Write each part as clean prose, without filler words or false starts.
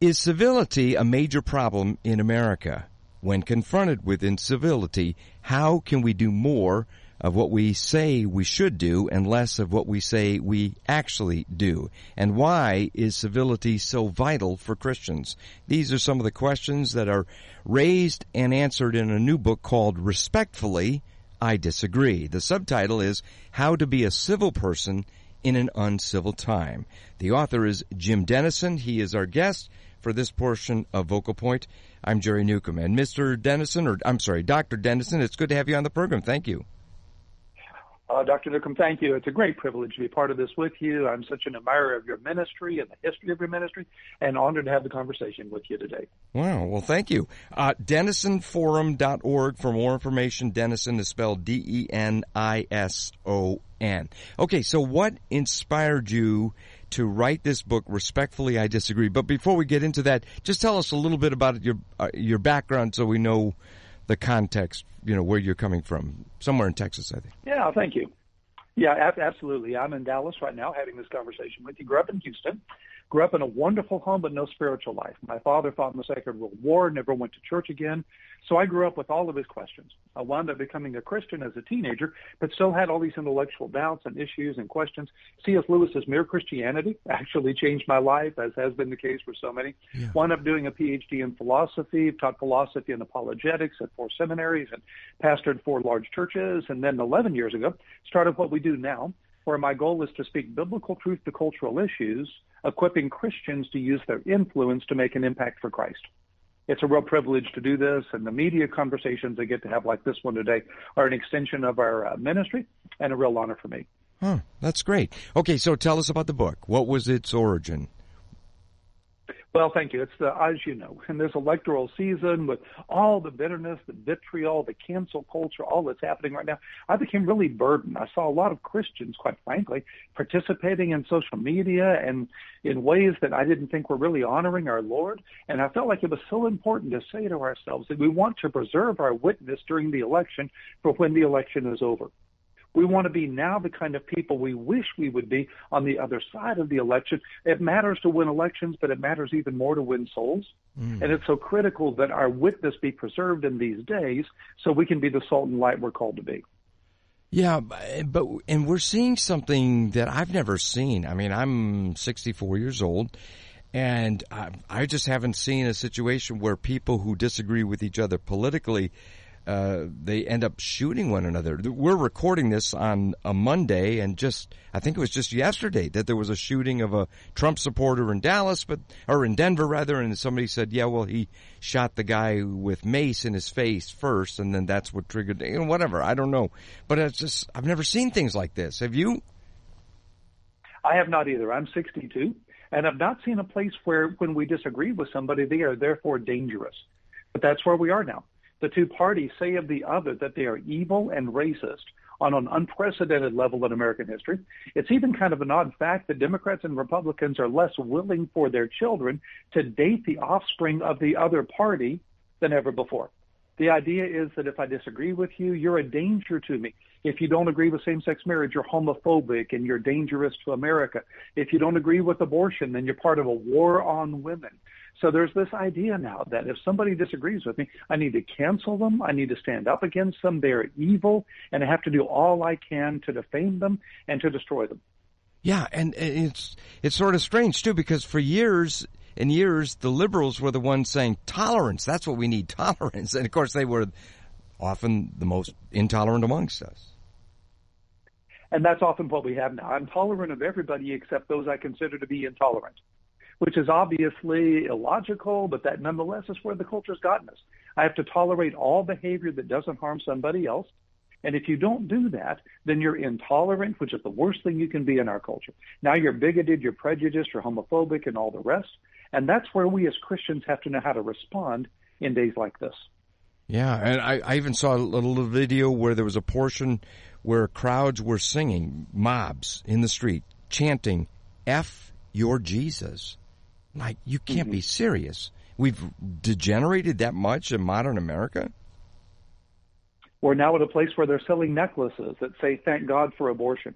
Is civility a major problem in America? When confronted with incivility, how can we do more of what we say we should do and less of what we say we actually do? And why is civility so vital for Christians? These are some of the questions that are raised and answered in a new book called Respectfully, I Disagree. The subtitle is How to Be a Civil Person in an Uncivil Time. The author is Jim Denison. He is our guest for this portion of Vocal Point. I'm Jerry Newcomb. And Dr. Denison, it's good to have you on the program. Thank you. Dr. Newcomb, thank you. It's a great privilege to be part of this with you. I'm such an admirer of your ministry and the history of your ministry, and honored to have the conversation with you today. Wow. Well, thank you. DenisonForum.org for more information. Denison is spelled Denison. Okay, so what inspired you to write this book, Respectfully, I Disagree? But before we get into that, just tell us a little bit about your background so we know the context, where you're coming from. Somewhere in Texas, I think. Yeah, thank you. Yeah, absolutely. I'm in Dallas right now having this conversation with you. Grew up in Houston. Grew up in a wonderful home, but no spiritual life. My father fought in the Second World War, never went to church again. So I grew up with all of his questions. I wound up becoming a Christian as a teenager, but still had all these intellectual doubts and issues and questions. C.S. Lewis's Mere Christianity actually changed my life, as has been the case for so many. Yeah. Wound up doing a Ph.D. in philosophy, taught philosophy and apologetics at 4 seminaries and pastored 4 large churches. And then 11 years ago, started what we do now, where my goal is to speak biblical truth to cultural issues, equipping Christians to use their influence to make an impact for Christ. It's a real privilege to do this, and the media conversations I get to have like this one today are an extension of our ministry and a real honor for me. Huh, that's great. Okay, so tell us about the book. What was its origin? Well, thank you. It's as you know, in this electoral season with all the bitterness, the vitriol, the cancel culture, all that's happening right now, I became really burdened. I saw a lot of Christians, quite frankly, participating in social media and in ways that I didn't think were really honoring our Lord. And I felt like it was so important to say to ourselves that we want to preserve our witness during the election for when the election is over. We want to be now the kind of people we wish we would be on the other side of the election. It matters to win elections, but it matters even more to win souls. And it's so critical that our witness be preserved in these days so we can be the salt and light we're called to be. Yeah, and we're seeing something that I've never seen. I mean, I'm 64 years old, and I just haven't seen a situation where people who disagree with each other politically they end up shooting one another. We're recording this on a Monday, and I think it was just yesterday that there was a shooting of a Trump supporter in Denver rather, and somebody said, yeah, well, he shot the guy with mace in his face first, and then that's what triggered, whatever, I don't know. But I've never seen things like this. Have you? I have not either. I'm 62, and I've not seen a place where when we disagree with somebody, they are therefore dangerous. But that's where we are now. The two parties say of the other that they are evil and racist on an unprecedented level in American history. It's even kind of an odd fact that Democrats and Republicans are less willing for their children to date the offspring of the other party than ever before. The idea is that if I disagree with you, you're a danger to me. If you don't agree with same-sex marriage, you're homophobic and you're dangerous to America. If you don't agree with abortion, then you're part of a war on women. So there's this idea now that if somebody disagrees with me, I need to cancel them, I need to stand up against them, they're evil, and I have to do all I can to defame them and to destroy them. Yeah, and it's sort of strange, too, because for years and years, the liberals were the ones saying, tolerance, that's what we need, tolerance. And, of course, they were often the most intolerant amongst us. And that's often what we have now. I'm tolerant of everybody except those I consider to be intolerant, which is obviously illogical, but that nonetheless is where the culture's gotten us. I have to tolerate all behavior that doesn't harm somebody else. And if you don't do that, then you're intolerant, which is the worst thing you can be in our culture. Now you're bigoted, you're prejudiced, you're homophobic, and all the rest. And that's where we as Christians have to know how to respond in days like this. Yeah, and I even saw a little video where there was a portion where crowds were singing, mobs in the street, chanting, F your Jesus. Like, you can't be serious. We've degenerated that much in modern America? We're now at a place where they're selling necklaces that say, thank God for abortion.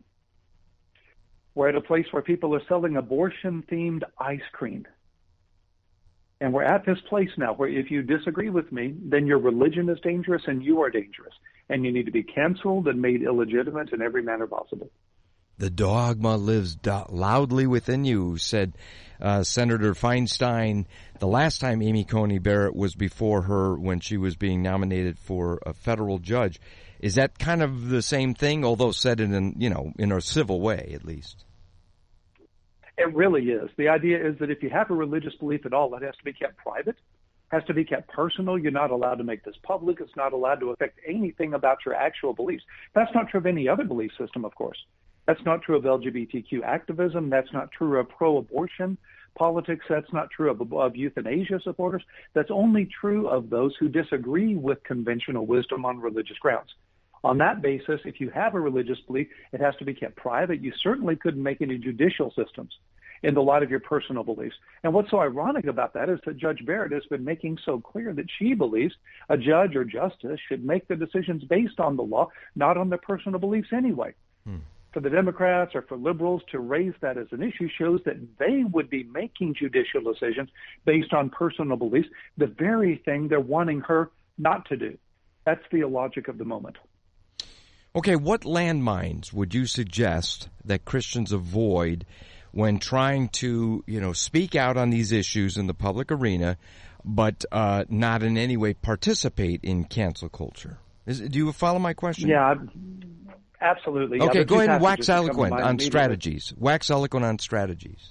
We're at a place where people are selling abortion-themed ice cream. And we're at this place now where if you disagree with me, then your religion is dangerous and you are dangerous. And you need to be canceled and made illegitimate in every manner possible. The dogma lives loudly within you, said Senator Feinstein the last time Amy Coney Barrett was before her when she was being nominated for a federal judge. Is that kind of the same thing, although said in a civil way, at least? It really is. The idea is that if you have a religious belief at all, it has to be kept private, has to be kept personal. You're not allowed to make this public. It's not allowed to affect anything about your actual beliefs. That's not true of any other belief system, of course. That's not true of LGBTQ activism. That's not true of pro-abortion politics. That's not true of euthanasia supporters. That's only true of those who disagree with conventional wisdom on religious grounds. On that basis, if you have a religious belief, it has to be kept private. You certainly couldn't make any judicial systems in the light of your personal beliefs. And what's so ironic about that is that Judge Barrett has been making so clear that she believes a judge or justice should make the decisions based on the law, not on their personal beliefs anyway. For the Democrats or for liberals to raise that as an issue shows that they would be making judicial decisions based on personal beliefs, the very thing they're wanting her not to do. That's the logic of the moment. Okay, what landmines would you suggest that Christians avoid when trying to, speak out on these issues in the public arena, but not in any way participate in cancel culture? Do you follow my question? Yeah, absolutely. Okay, yeah, go ahead and wax eloquent on strategies. Wax eloquent on strategies.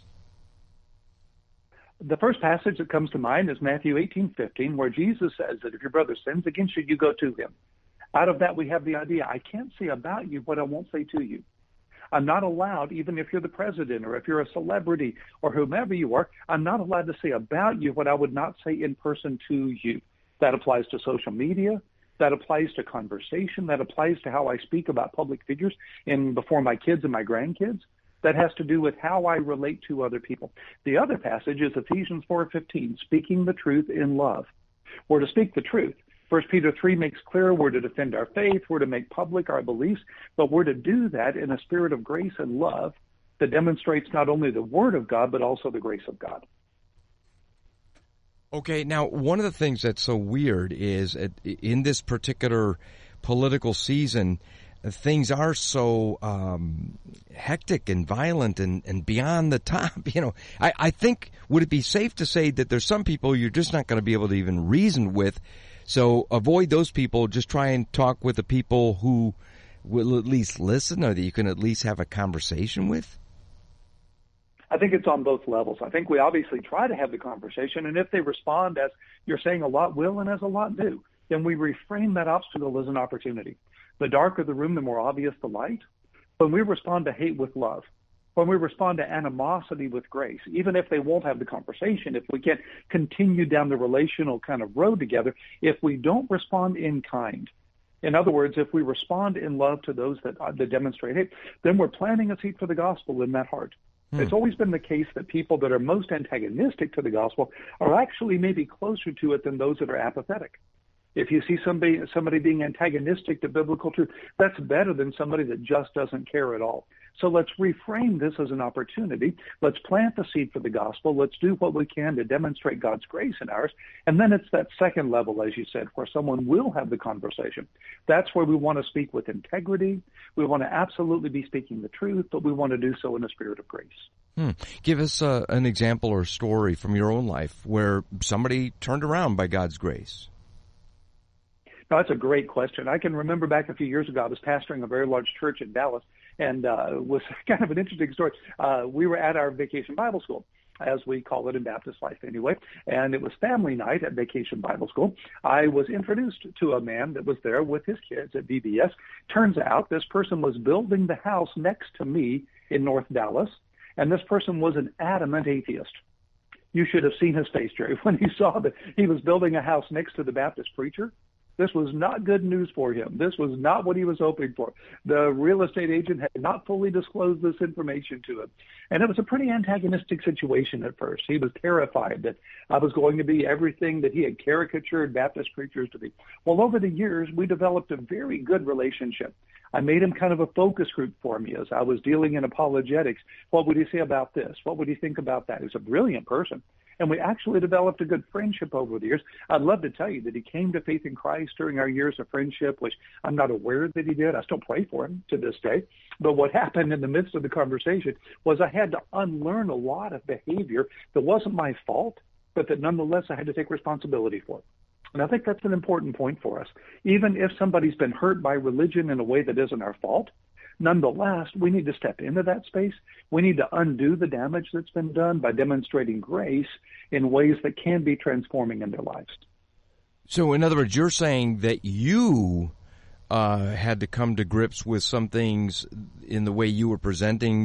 The first passage that comes to mind is Matthew 18:15, where Jesus says that if your brother sins against you, you go to him. Out of that, we have the idea, I can't say about you what I won't say to you. I'm not allowed, even if you're the president or if you're a celebrity or whomever you are, I'm not allowed to say about you what I would not say in person to you. That applies to social media. That applies to conversation. That applies to how I speak about public figures before my kids and my grandkids. That has to do with how I relate to other people. The other passage is Ephesians 4:15, speaking the truth in love. We're to speak the truth. 1 Peter 3 makes clear we're to defend our faith, we're to make public our beliefs, but we're to do that in a spirit of grace and love that demonstrates not only the Word of God, but also the grace of God. Okay, now one of the things that's so weird is in this particular political season, things are so hectic and violent and beyond the top. I think, would it be safe to say that there's some people you're just not going to be able to even reason with? So avoid those people. Just try and talk with the people who will at least listen, or that you can at least have a conversation with. I think it's on both levels. I think we obviously try to have the conversation, and if they respond as you're saying a lot will and as a lot do, then we reframe that obstacle as an opportunity. The darker the room, the more obvious the light. When we respond to hate with love, when we respond to animosity with grace, even if they won't have the conversation, if we can't continue down the relational kind of road together, if we don't respond in kind, in other words, if we respond in love to those that demonstrate hate, then we're planting a seed for the gospel in that heart. It's always been the case that people that are most antagonistic to the gospel are actually maybe closer to it than those that are apathetic. If you see somebody being antagonistic to biblical truth, that's better than somebody that just doesn't care at all. So let's reframe this as an opportunity. Let's plant the seed for the gospel. Let's do what we can to demonstrate God's grace in ours. And then it's that second level, as you said, where someone will have the conversation. That's where we want to speak with integrity. We want to absolutely be speaking the truth, but we want to do so in a spirit of grace. Give us an example or story from your own life where somebody turned around by God's grace. No, that's a great question. I can remember back a few years ago, I was pastoring a very large church in Dallas, and it was kind of an interesting story. We were at our Vacation Bible School, as we call it in Baptist life anyway, and it was family night at Vacation Bible School. I was introduced to a man that was there with his kids at VBS. Turns out this person was building the house next to me in North Dallas, and this person was an adamant atheist. You should have seen his face, Jerry, when he saw that he was building a house next to the Baptist preacher. This was not good news for him. This was not what he was hoping for. The real estate agent had not fully disclosed this information to him. And it was a pretty antagonistic situation at first. He was terrified that I was going to be everything that he had caricatured Baptist preachers to be. Well, over the years, we developed a very good relationship. I made him kind of a focus group for me as I was dealing in apologetics. What would he say about this? What would he think about that? He's a brilliant person. And we actually developed a good friendship over the years. I'd love to tell you that he came to faith in Christ during our years of friendship, which I'm not aware that he did. I still pray for him to this day. But what happened in the midst of the conversation was I had to unlearn a lot of behavior that wasn't my fault, but that nonetheless I had to take responsibility for. And I think that's an important point for us. Even if somebody's been hurt by religion in a way that isn't our fault, nonetheless, we need to step into that space. We need to undo the damage that's been done by demonstrating grace in ways that can be transforming in their lives. So, in other words, you're saying that you had to come to grips with some things in the way you were presenting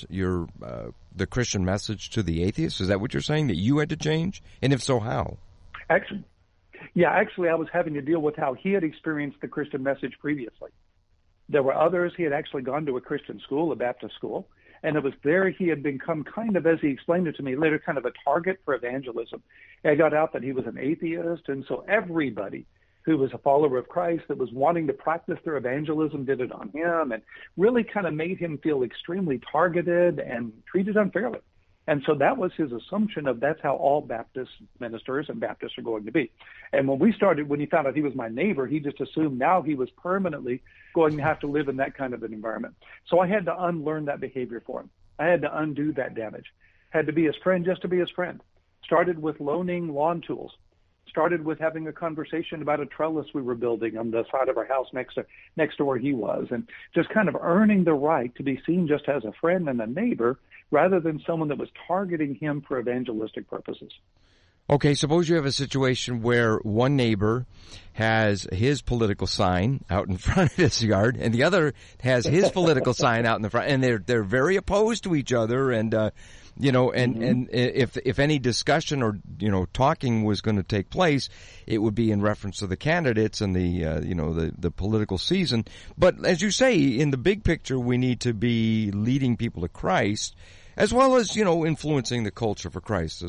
the Christian message to the atheists? Is that what you're saying, that you had to change? And if so, how? Actually, I was having to deal with how he had experienced the Christian message previously. There were others. He had actually gone to a Christian school, a Baptist school, and it was there he had become kind of, as he explained it to me later, kind of a target for evangelism. I got out that he was an atheist, and so everybody who was a follower of Christ that was wanting to practice their evangelism did it on him, and really kind of made him feel extremely targeted and treated unfairly. And so that was his assumption of that's how all Baptist ministers and Baptists are going to be. And when he found out he was my neighbor, he just assumed now he was permanently going to have to live in that kind of an environment. So I had to unlearn that behavior for him. I had to undo that damage. Had to be his friend just to be his friend. Started with loaning lawn tools. Started with having a conversation about a trellis we were building on the side of our house next to where he was, and just kind of earning the right to be seen just as a friend and a neighbor rather than someone that was targeting him for evangelistic purposes. Okay, suppose you have a situation where one neighbor has his political sign out in front of his yard, and the other has his political sign out in the front, and they're very opposed to each other, and and if any discussion or talking was going to take place, it would be in reference to the candidates and the political season. But as you say, in the big picture, we need to be leading people to Christ, as well as influencing the culture for Christ.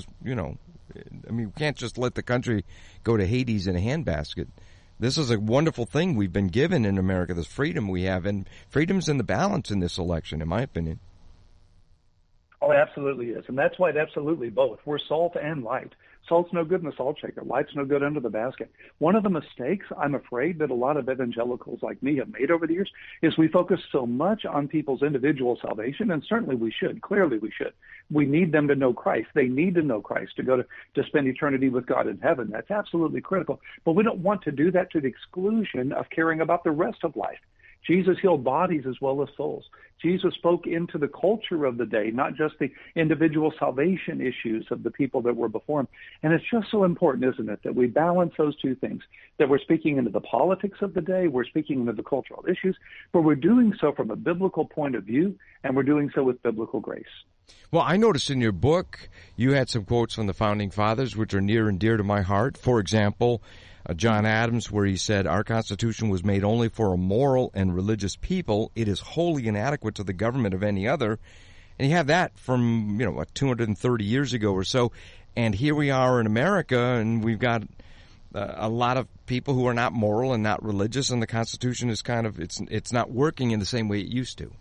I mean, we can't just let the country go to Hades in a handbasket. This is a wonderful thing we've been given in America, this freedom we have, and freedom's in the balance in this election, in my opinion. Oh, it absolutely is. And that's why it's absolutely both. We're salt and light. Salt's no good in the salt shaker. Light's no good under the basket. One of the mistakes I'm afraid that a lot of evangelicals like me have made over the years is we focus so much on people's individual salvation, and certainly we should. Clearly we should. We need them to know Christ. They need to know Christ to go to spend eternity with God in heaven. That's absolutely critical. But we don't want to do that to the exclusion of caring about the rest of life. Jesus healed bodies as well as souls. Jesus spoke into the culture of the day, not just the individual salvation issues of the people that were before him. And it's just so important, isn't it, that we balance those two things, that we're speaking into the politics of the day, we're speaking into the cultural issues, but we're doing so from a biblical point of view, and we're doing so with biblical grace. Well, I noticed in your book you had some quotes from the Founding Fathers, which are near and dear to my heart. For example, John Adams, where he said, "Our Constitution was made only for a moral and religious people. It is wholly inadequate to the government of any other." And you have that from, 230 years ago or so. And here we are in America, and we've got a lot of people who are not moral and not religious, and the Constitution is it's not working in the same way it used to.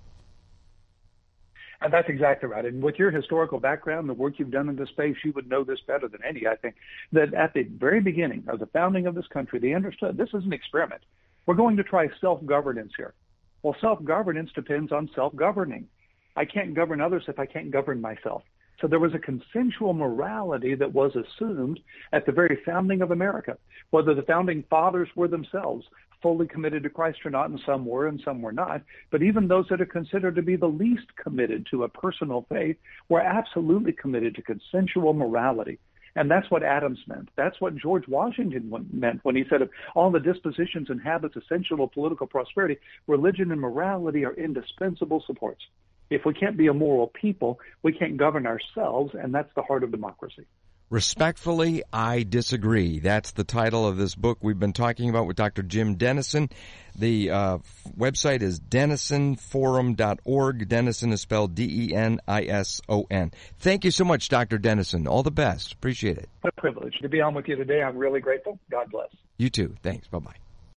And that's exactly right. And with your historical background, the work you've done in this space, you would know this better than any, I think, that at the very beginning of the founding of this country, they understood this is an experiment. We're going to try self-governance here. Well, self-governance depends on self-governing. I can't govern others if I can't govern myself. So there was a consensual morality that was assumed at the very founding of America, whether the founding fathers were themselves fully committed to Christ or not, and some were and some were not. But even those that are considered to be the least committed to a personal faith were absolutely committed to consensual morality. And that's what Adams meant. That's what George Washington meant when he said of all the dispositions and habits essential to political prosperity, religion and morality are indispensable supports. If we can't be a moral people, we can't govern ourselves, and that's the heart of democracy. Respectfully, I disagree. That's the title of this book we've been talking about with Dr. Jim Denison. The website is denisonforum.org. Denison is spelled Denison. Thank you so much, Dr. Denison. All the best. Appreciate it. What a privilege to be on with you today. I'm really grateful. God bless. You too. Thanks. Bye-bye.